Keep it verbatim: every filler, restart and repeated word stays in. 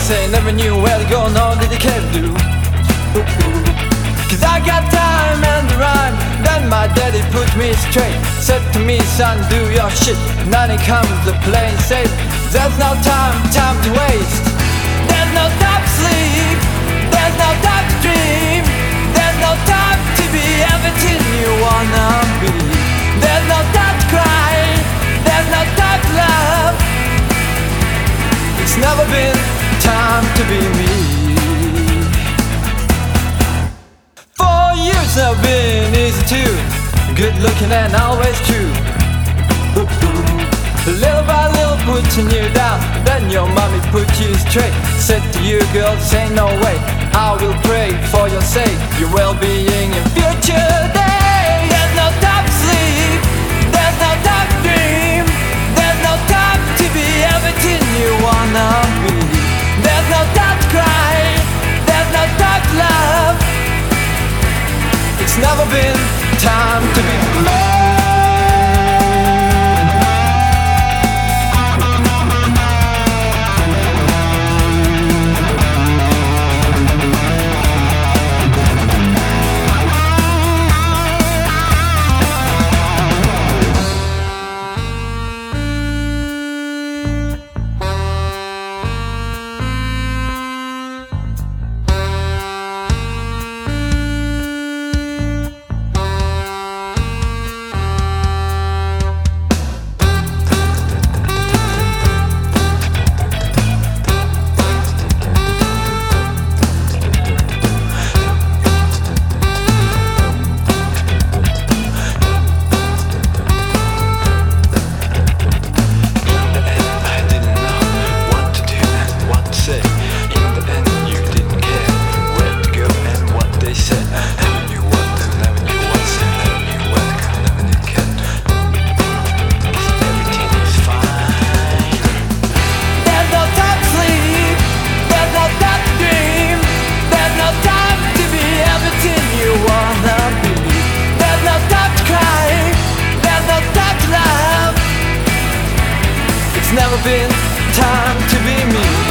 say never knew where to go, nor did he care to do. Cause I got time and the rhyme. Then my daddy put me straight, said to me, son, do your shit. Now he comes the plane safe. There's no time, time to waste. There's no time to sleep. There's no time to dream. There's no time to be everything you wanna be. There's no time to cry. There's no time to love. It's never been time to be me. Four years have been easy too. Good looking and always true. Little by little putting you down, then your mommy put you straight. Said to you, girl, say no way, I will pray for your sake, your well-being in future days. There's no time to sleep. There's no time to dream. There's no time to be everything you wanna be. There's no time to cry. There's no time to love. It's never been time to be me. It's never been time to be me.